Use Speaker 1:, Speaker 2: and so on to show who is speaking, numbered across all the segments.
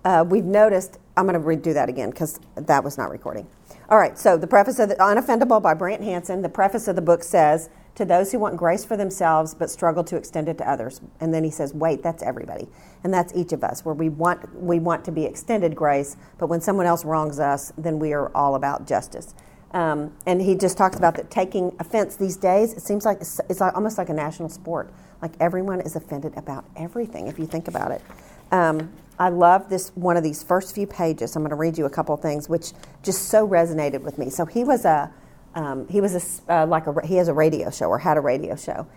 Speaker 1: we've noticed, I'm going to redo that again because that was not recording. All right, so the preface of Unoffendable by Brant Hansen, the preface of the book says, to those who want grace for themselves but struggle to extend it to others. And then he says, wait, that's everybody. And that's each of us, where we want to be extended grace, but when someone else wrongs us, then we are all about justice. And he just talks about that taking offense these days, it seems like it's like, almost like a national sport. Like everyone is offended about everything, if you think about it. I love one of these first few pages. I'm going to read you a couple of things which just so resonated with me. So he has a radio show, or had a radio show,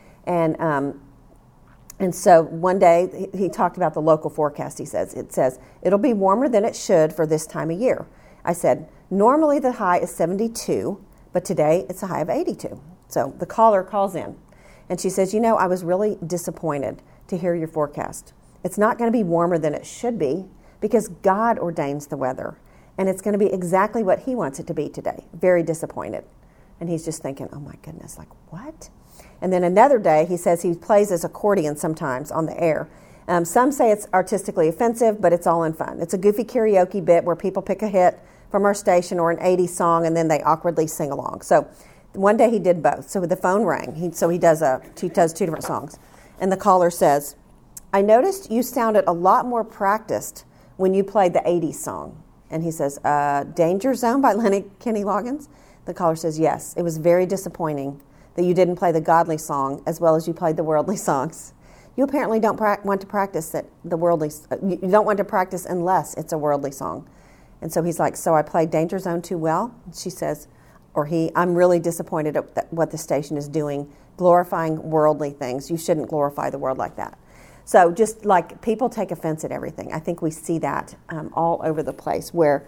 Speaker 1: and so one day he talked about the local forecast. It says it'll be warmer than it should for this time of year. I said normally the high is 72, but today it's a high of 82. So the caller calls in, and she says, I was really disappointed to hear your forecast. It's not going to be warmer than it should be because God ordains the weather, and it's going to be exactly what He wants it to be today. Very disappointed. And he's just thinking, oh my goodness, like what? And then another day, he says he plays his accordion sometimes on the air. Some say it's artistically offensive, but it's all in fun. It's a goofy karaoke bit where people pick a hit from our station or an 80s song, and then they awkwardly sing along. So one day he did both. So the phone rang. He does two different songs. And the caller says, I noticed you sounded a lot more practiced when you played the 80s song. And he says, Danger Zone by Kenny Loggins? The caller says, yes, it was very disappointing that you didn't play the godly song as well as you played the worldly songs. You apparently don't want to practice you don't want to practice unless it's a worldly song. And so he's like, so I played Danger Zone too well? She says, I'm really disappointed at what the station is doing, glorifying worldly things. You shouldn't glorify the world like that. So just like people take offense at everything. I think we see that all over the place where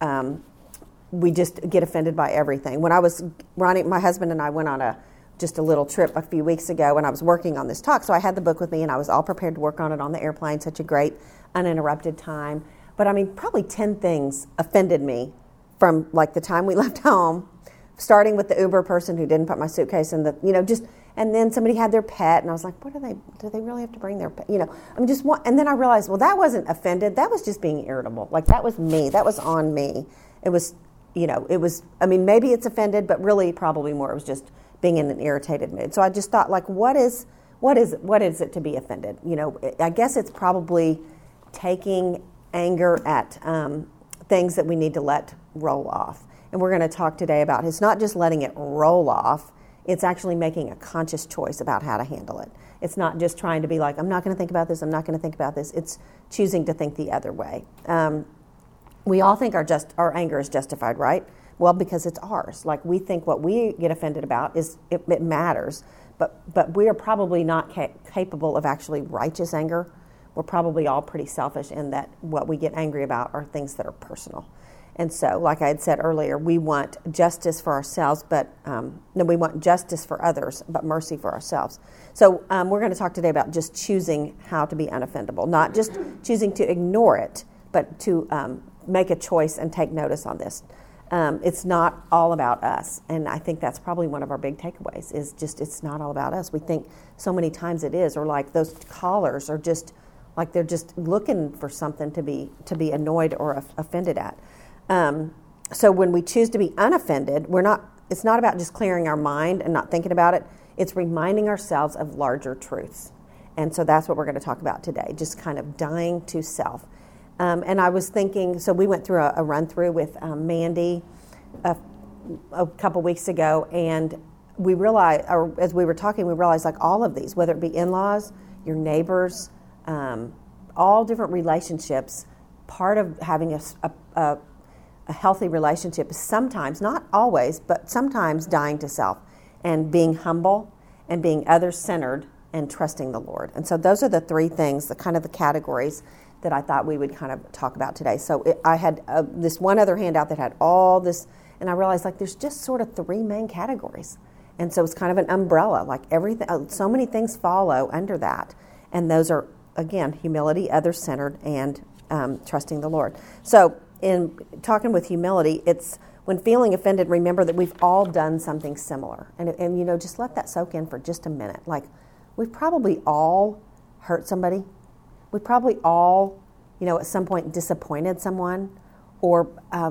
Speaker 1: we just get offended by everything. When I was running, my husband and I went on just a little trip a few weeks ago when I was working on this talk. So I had the book with me and I was all prepared to work on it on the airplane, such a great uninterrupted time. But I mean, probably 10 things offended me from like the time we left home, starting with the Uber person who didn't put my suitcase in and then somebody had their pet, and I was like, do they really have to bring their pet? And then I realized, well, that wasn't offended. That was just being irritable. Like that was me. That was on me. It was, maybe it's offended, but really probably more it was just being in an irritated mood. So I just thought, like, what is it to be offended? I guess it's probably taking anger at things that we need to let roll off. And we're going to talk today about it's not just letting it roll off, it's actually making a conscious choice about how to handle it. It's not just trying to be like, I'm not going to think about this, I'm not going to think about this. It's choosing to think the other way. We all think our anger is justified, right? Well, because it's ours. Like we think what we get offended about it matters, but we are probably not capable of actually righteous anger. We're probably all pretty selfish in that what we get angry about are things that are personal. And so, like I had said earlier, we want justice for ourselves, we want justice for others, but mercy for ourselves. So we're going to talk today about just choosing how to be unoffendable, not just choosing to ignore it, but to make a choice and take notice on this. It's not all about us, and I think that's probably one of our big takeaways is just it's not all about us. We think so many times it is, or like those callers are just like they're just looking for something to be annoyed or offended at. So when we choose to be unoffended, it's not about just clearing our mind and not thinking about it. It's reminding ourselves of larger truths. And so that's what we're going to talk about today, just kind of dying to self. And I was thinking, so we went through a run-through with Mandy a couple weeks ago, and we realized, or as we were talking, we realized like all of these, whether it be in-laws, your neighbors, all different relationships, part of having a healthy relationship is sometimes, not always, but sometimes dying to self and being humble and being other-centered and trusting the Lord. And so those are the three things, the kind of the categories that I thought we would kind of talk about today. So I had this one other handout that had all this, and I realized like there's just sort of three main categories. And so it's kind of an umbrella, like everything, so many things follow under that. And those are, again, humility, other-centered, and trusting the Lord. So in talking with humility, it's when feeling offended, remember that we've all done something similar. And just let that soak in for just a minute. Like, we've probably all hurt somebody. We probably all at some point disappointed someone, or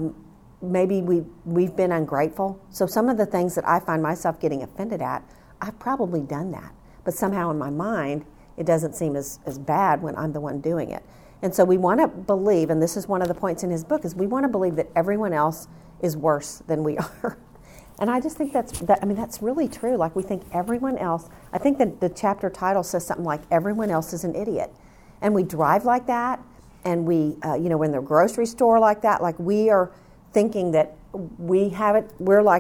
Speaker 1: maybe we've been ungrateful. So some of the things that I find myself getting offended at, I've probably done that. But somehow in my mind, it doesn't seem as bad when I'm the one doing it. And so we want to believe, and this is one of the points in his book, is we want to believe that everyone else is worse than we are. And I just think that's really true. Like, we think everyone else, I think that the chapter title says something like, everyone else is an idiot. And we drive like that, and we, we're in the grocery store like that, like we are thinking that we have it,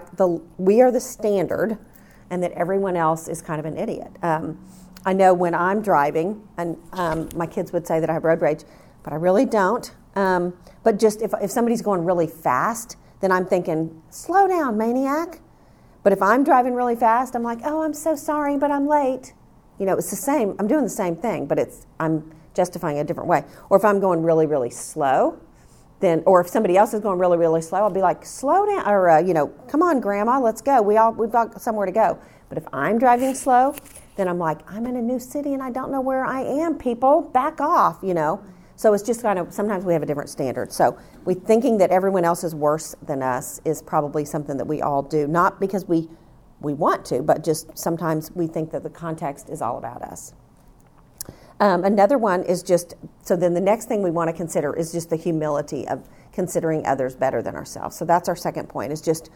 Speaker 1: we are the standard, and that everyone else is kind of an idiot. I know when I'm driving, and my kids would say that I have road rage, but I really don't. But just if somebody's going really fast, then I'm thinking, slow down, maniac. But if I'm driving really fast, I'm like, oh, I'm so sorry, but I'm late. It's the same. I'm doing the same thing, but I'm justifying a different way. Or if I'm going really, really slow, or if somebody else is going really, really slow, I'll be like, slow down, or, come on, Grandma, let's go. We've got somewhere to go. But if I'm driving slow, then I'm like, I'm in a new city and I don't know where I am, people. Back off, So it's just kind of, sometimes we have a different standard. So we thinking that everyone else is worse than us is probably something that we all do, not because we want to, but just sometimes we think that the context is all about us. Another one is so then the next thing we want to consider is just the humility of considering others better than ourselves. So that's our second point, is just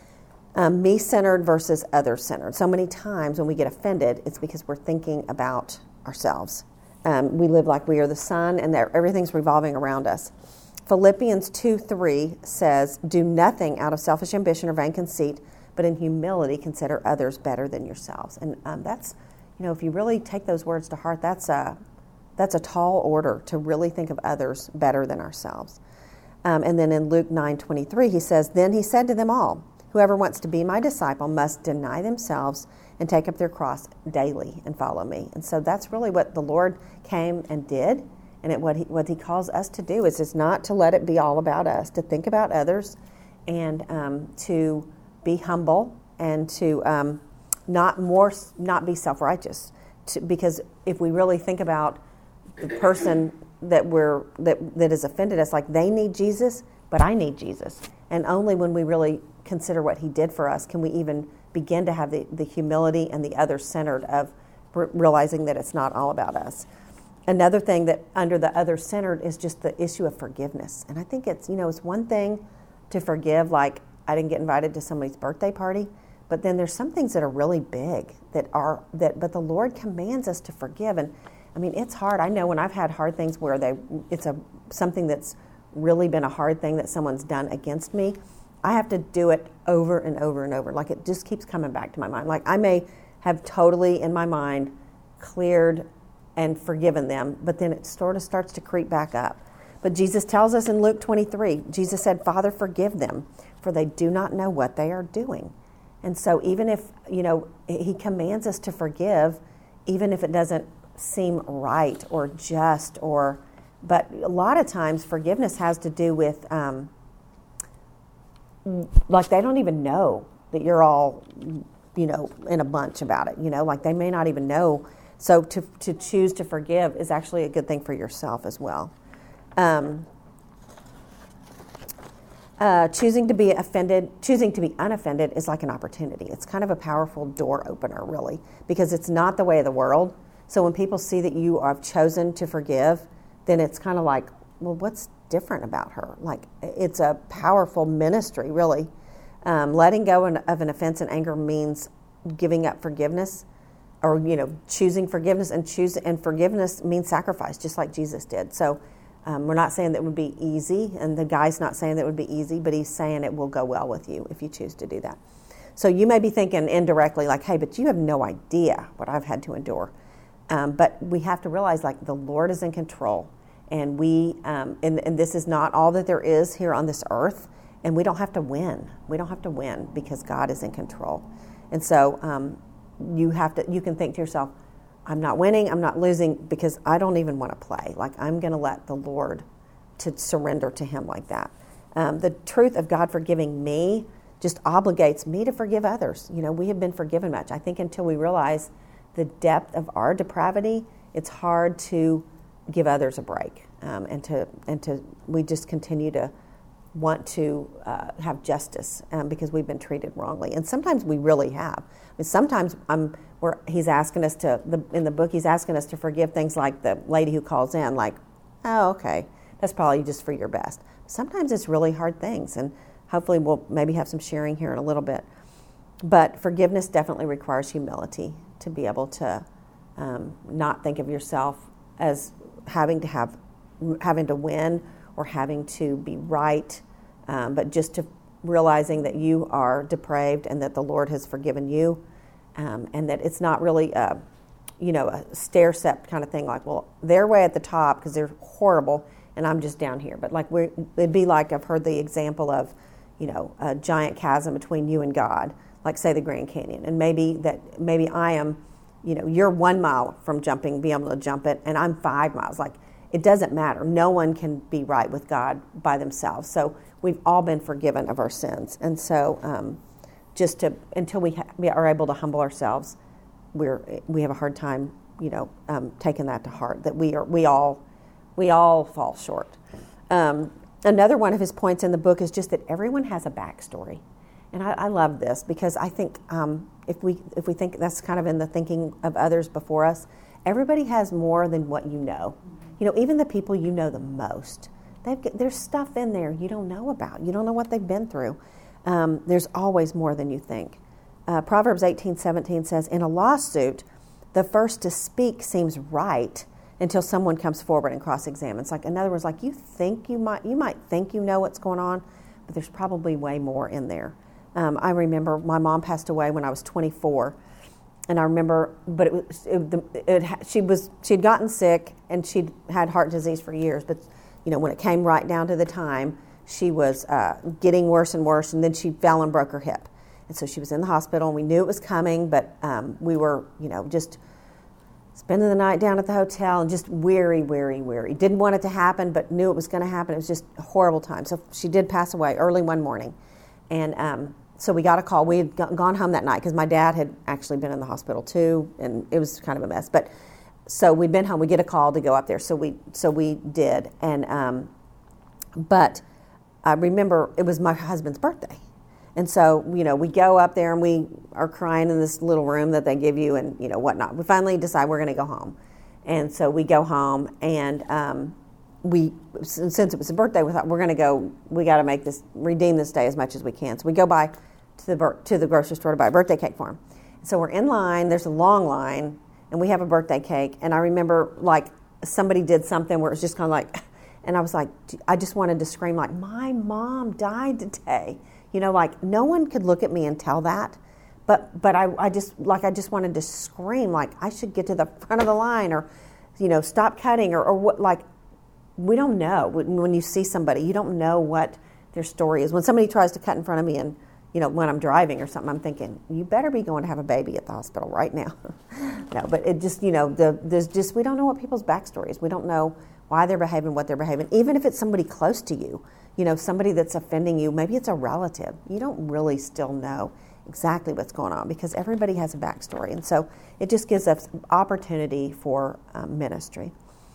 Speaker 1: me-centered versus other-centered. So many times when we get offended, it's because we're thinking about ourselves. We live like we are the sun, and that everything's revolving around us. Philippians 2:3 says, do nothing out of selfish ambition or vain conceit, but in humility consider others better than yourselves. And that's, if you really take those words to heart, that's a tall order, to really think of others better than ourselves. And then in Luke 9:23, he says, then he said to them all, whoever wants to be my disciple must deny themselves and take up their cross daily and follow me. And so that's really what the Lord came and did. And what he calls us to do is just not to let it be all about us, to think about others, and to be humble, and to not be self-righteous. Because if we really think about the person that has offended us, like, they need Jesus, but I need Jesus. And only when we really consider what he did for us can we even begin to have the humility and the other-centered of realizing that it's not all about us. Another thing that under the other-centered is just the issue of forgiveness. And I think it's one thing to forgive, like, I didn't get invited to somebody's birthday party, but then there's some things that are really big but the Lord commands us to forgive. And I mean, it's hard. I know when I've had hard things where it's something that's really been a hard thing that someone's done against me, I have to do it over and over and over. Like, it just keeps coming back to my mind. Like, I may have totally in my mind cleared and forgiven them, but then it sort of starts to creep back up. But Jesus tells us in Luke 23, Jesus said, Father, forgive them, for they do not know what they are doing. And so even if, he commands us to forgive, even if it doesn't seem right or just, but a lot of times forgiveness has to do with, like, they don't even know that you're all, in a bunch about it, like they may not even know. So to choose to forgive is actually a good thing for yourself as well. Choosing to be unoffended is like an opportunity. It's kind of a powerful door opener, really, because it's not the way of the world. So when people see that you have chosen to forgive, then it's kind of like, well, what's different about her? Like, it's a powerful ministry, really. Letting go of an offense and anger means giving up forgiveness, or choosing forgiveness, and forgiveness means sacrifice, just like Jesus did. So we're not saying that it would be easy, and the guy's not saying that it would be easy, but he's saying it will go well with you if you choose to do that. So you may be thinking indirectly, like, hey, but you have no idea what I've had to endure. But we have to realize, like, the Lord is in control, and and this is not all that there is here on this earth, and we don't have to win. We don't have to win because God is in control. And so you can think to yourself, I'm not winning, I'm not losing, because I don't even want to play. Like, I'm going to let the Lord to surrender to him like that. The truth of God forgiving me just obligates me to forgive others. We have been forgiven much. I think until we realize the depth of our depravity, it's hard to give others a break. and to we just continue to want to have justice because we've been treated wrongly, and sometimes we really have. I mean, sometimes he's asking us in the book he's asking us to forgive things like the lady who calls in, like, oh, okay, that's probably just for your best. Sometimes it's really hard things, and hopefully we'll maybe have some sharing here in a little bit. But forgiveness definitely requires humility to be able to not think of yourself as having to win or having to be right, but just to realizing that you are depraved and that the Lord has forgiven you, and that it's not really a stair-step kind of thing, like, well, they're way at the top because they're horrible and I'm just down here. But like it'd be like, I've heard the example of, a giant chasm between you and God, like say the Grand Canyon, and maybe I am, you're 1 mile from being able to jump it, and I'm 5 miles. Like, it doesn't matter. No one can be right with God by themselves. So we've all been forgiven of our sins, and so until we are able to humble ourselves, we have a hard time, taking that to heart, that we all fall short. Another one of his points in the book is just that everyone has a backstory. And I love this because I think if we think that's kind of in the thinking of others before us, everybody has more than what you know. Even the people you know the most, there's stuff in there you don't know about. You don't know what they've been through. There's always more than you think. Proverbs 18:17 says, in a lawsuit, the first to speak seems right until someone comes forward and cross-examines. Like, in other words, like, you might think you know what's going on, but there's probably way more in there. I remember my mom passed away when I was 24, and I remember, but she'd gotten sick and she'd had heart disease for years. But when it came right down to the time, she was getting worse and worse, and then she fell and broke her hip, and so she was in the hospital. And we knew it was coming, but we were, just spending the night down at the hotel and just weary. Didn't want it to happen, but knew it was going to happen. It was just a horrible time. So she did pass away early one morning, and so we got a call. We had gone home that night because my dad had actually been in the hospital too, and it was kind of a mess. But so we'd been home. We get a call to go up there, so we did. And but I remember it was my husband's birthday, and so we go up there and we are crying in this little room that they give you, and whatnot. We finally decide we're going to go home, and so we go home, and since it was a birthday, we thought we're going to go. We got to redeem this day as much as we can. So we go by to the grocery store to buy a birthday cake for him. So we're in line. There's a long line, and we have a birthday cake. And I remember, like, somebody did something where it was just kind of like, and I was like, I just wanted to scream, like, my mom died today. Like, no one could look at me and tell that. But I just wanted to scream, like, I should get to the front of the line, or, stop cutting, or what, like, we don't know. When you see somebody, you don't know what their story is. When somebody tries to cut in front of me and, when I'm driving or something, I'm thinking, you better be going to have a baby at the hospital right now. No, but it just, we don't know what people's backstory is. We don't know why they're behaving, what they're behaving. Even if it's somebody close to you, somebody that's offending you, maybe it's a relative. You don't really still know exactly what's going on because everybody has a backstory. And so it just gives us opportunity for ministry.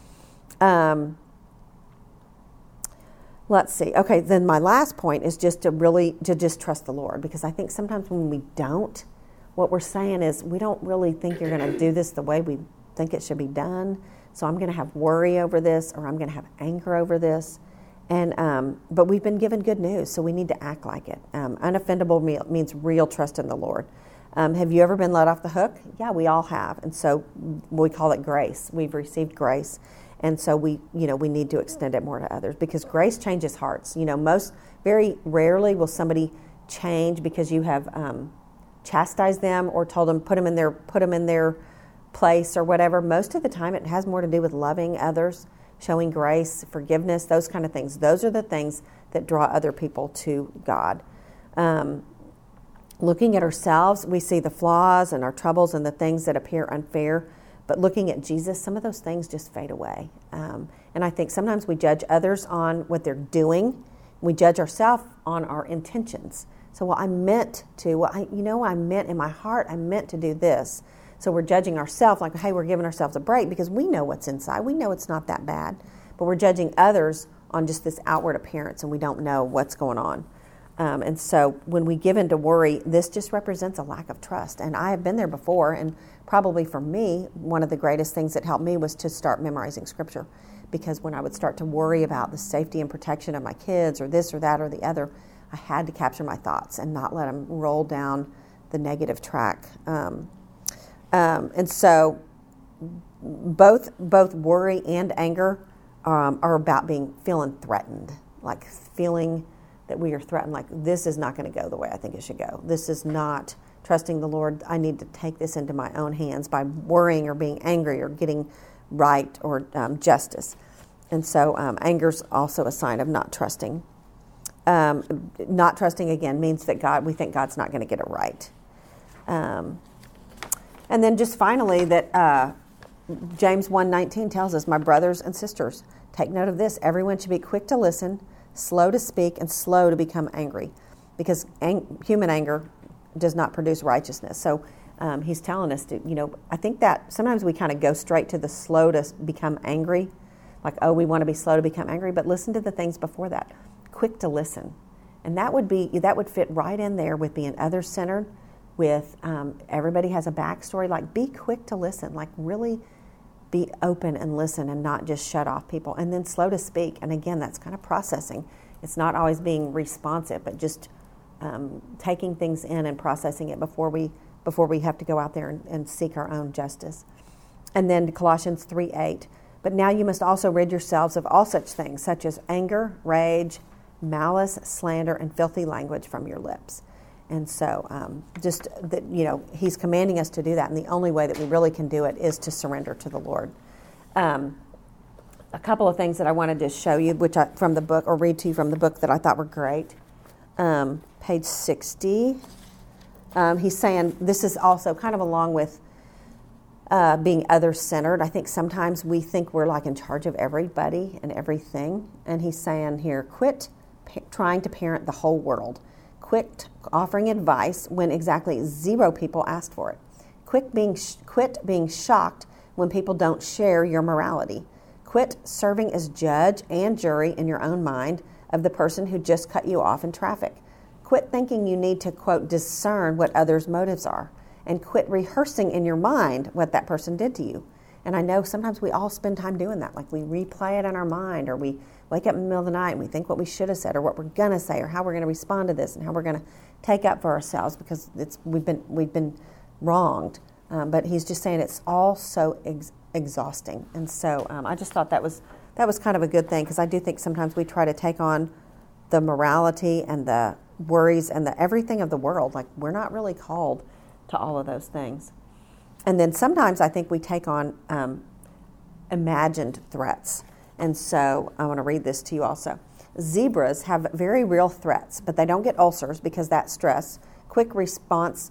Speaker 1: Let's see. Okay, then my last point is just to just trust the Lord, because I think sometimes when we don't, what we're saying is we don't really think you're going to do this the way we think it should be done. So I'm going to have worry over this, or I'm going to have anger over this. And but we've been given good news, so we need to act like it. Unoffendable means real trust in the Lord. Have you ever been let off the hook? Yeah, we all have. And so we call it grace. We've received grace. And so we need to extend it more to others, because grace changes hearts. Very rarely will somebody change because you have chastised them or told them, put them in their place or whatever. Most of the time it has more to do with loving others, showing grace, forgiveness, those kind of things. Those are the things that draw other people to God. Looking at ourselves, we see the flaws and our troubles and the things that appear unfair. But looking at Jesus, some of those things just fade away. And I think sometimes we judge others on what they're doing. We judge ourselves on our intentions. So, I meant in my heart, I meant to do this. So we're judging ourselves like, hey, we're giving ourselves a break because we know what's inside. We know it's not that bad. but we're judging others on just this outward appearance, and we don't know what's going on. And so when we give into worry, this just represents a lack of trust. And I have been there before, and probably for me, one of the greatest things that helped me was to start memorizing Scripture. Because when I would start to worry about the safety and protection of my kids or this or that or the other, I had to capture my thoughts and not let them roll down the negative track. And so both worry and anger are about feeling threatened, like feeling that we are threatened, like this is not going to go the way I think it should go. This is not trusting the Lord. I need to take this into my own hands by worrying or being angry or getting right or justice. And so anger's also a sign of not trusting. Not trusting, again, means that we think God's not going to get it right. And then just finally that James 1:19 tells us, my brothers and sisters, take note of this. Everyone should be quick to listen, slow to speak, and slow to become angry. Because human anger does not produce righteousness. So he's telling us to, I think that sometimes we kind of go straight to the slow to become angry. Like, oh, we want to be slow to become angry. But listen to the things before that. Quick to listen. And that would fit right in there with being other-centered, with everybody has a backstory. Like, be quick to listen. Like, really be open and listen and not just shut off people. And then slow to speak. And again, that's kind of processing. It's not always being responsive, but just taking things in and processing it before we have to go out there and seek our own justice. And then Colossians 3:8. But now you must also rid yourselves of all such things, such as anger, rage, malice, slander, and filthy language from your lips. And so just that, he's commanding us to do that. And the only way that we really can do it is to surrender to the Lord. A couple of things that I wanted to show you, from the book, or read to you from the book that I thought were great. Page 60. He's saying, this is also kind of along with being other-centered. I think sometimes we think we're like in charge of everybody and everything. And he's saying here, quit trying to parent the whole world. Quit offering advice when exactly 0 people asked for it. Quit being shocked when people don't share your morality. Quit serving as judge and jury in your own mind of the person who just cut you off in traffic. Quit thinking you need to, quote, discern what others' motives are. And quit rehearsing in your mind what that person did to you. And I know sometimes we all spend time doing that. Like, we replay it in our mind, or we wake up in the middle of the night and we think what we should have said, or what we're going to say, or how we're going to respond to this, and how we're going to take up for ourselves because we've been wronged. But he's just saying it's all so exhausting. And so I just thought that was kind of a good thing, because I do think sometimes we try to take on the morality and the worries and the everything of the world. Like, we're not really called to all of those things. And then sometimes I think we take on imagined threats. And so I want to read this to you also. Zebras have very real threats, but they don't get ulcers because that stress response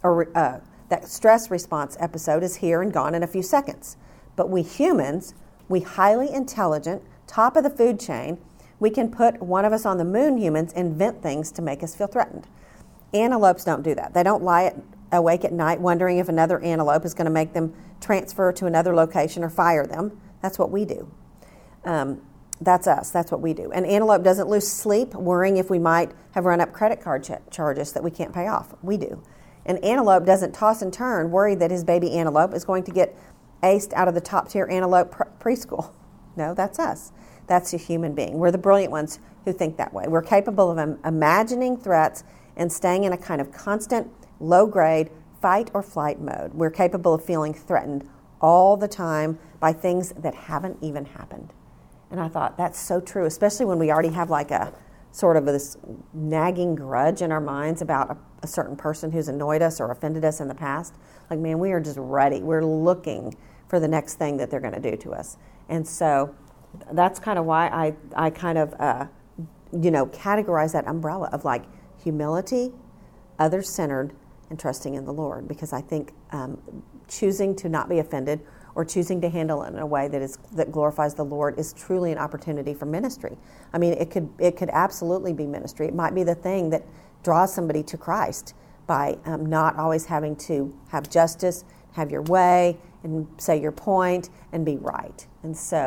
Speaker 1: episode is here and gone in a few seconds. But we humans, we highly intelligent, top of the food chain, we can put one of us on the moon humans invent things to make us feel threatened. Antelopes don't do that. They don't lie awake at night wondering if another antelope is going to make them transfer to another location or fire them. That's what we do. That's us. That's what we do. An antelope doesn't lose sleep worrying if we might have run up credit card charges that we can't pay off. We do. An antelope doesn't toss and turn worried that his baby antelope is going to get aced out of the top-tier antelope preschool. No, that's us. That's a human being. We're the brilliant ones who think that way. We're capable of imagining threats and staying in a kind of constant, low-grade, fight or flight mode. We're capable of feeling threatened all the time by things that haven't even happened. And I thought, that's so true, especially when we already have like a sort of this nagging grudge in our minds about a certain person who's annoyed us or offended us in the past. Like, man, we are just ready. We're looking for the next thing that they're going to do to us. And so that's kind of why I kind of, categorize that umbrella of like humility, others-centered, and trusting in the Lord. Because I think choosing to not be offended or choosing to handle it in a way that glorifies the Lord is truly an opportunity for ministry. I mean, it could absolutely be ministry. It might be the thing that draws somebody to Christ by not always having to have justice, have your way, and say your point, and be right. And so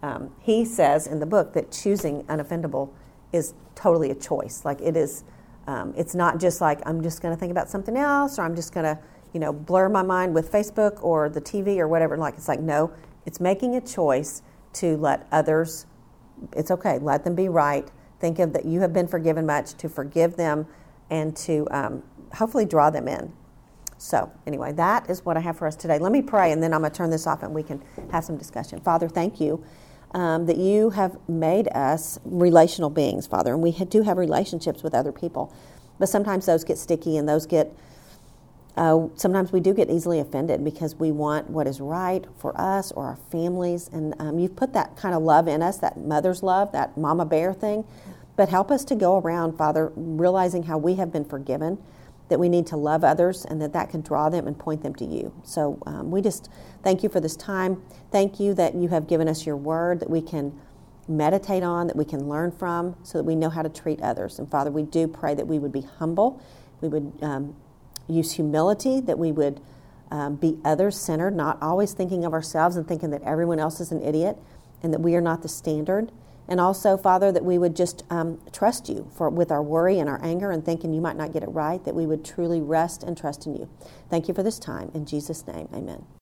Speaker 1: he says in the book that choosing unoffendable is totally a choice. Like it is, it's not just like I'm just going to think about something else, or I'm just going to, blur my mind with Facebook or the TV or whatever. Like it's like, no, it's making a choice to let others. It's okay. Let them be right. Think of that you have been forgiven much, to forgive them, and to hopefully draw them in. So anyway, that is what I have for us today. Let me pray, and then I'm going to turn this off and we can have some discussion. Father, thank you that you have made us relational beings, Father, and we do have relationships with other people. But sometimes those get sticky, and those get, sometimes we do get easily offended because we want what is right for us or our families. And you've put that kind of love in us, that mother's love, that mama bear thing. But help us to go around, Father, realizing how we have been forgiven, that we need to love others, and that can draw them and point them to you. So we just thank you for this time. Thank you that you have given us your word that we can meditate on, that we can learn from, so that we know how to treat others. And Father, we do pray that we would be humble, we would use humility, that we would be others-centered, not always thinking of ourselves and thinking that everyone else is an idiot and that we are not the standard. And also, Father, that we would just trust you with our worry and our anger and thinking you might not get it right, that we would truly rest and trust in you. Thank you for this time. In Jesus' name, amen.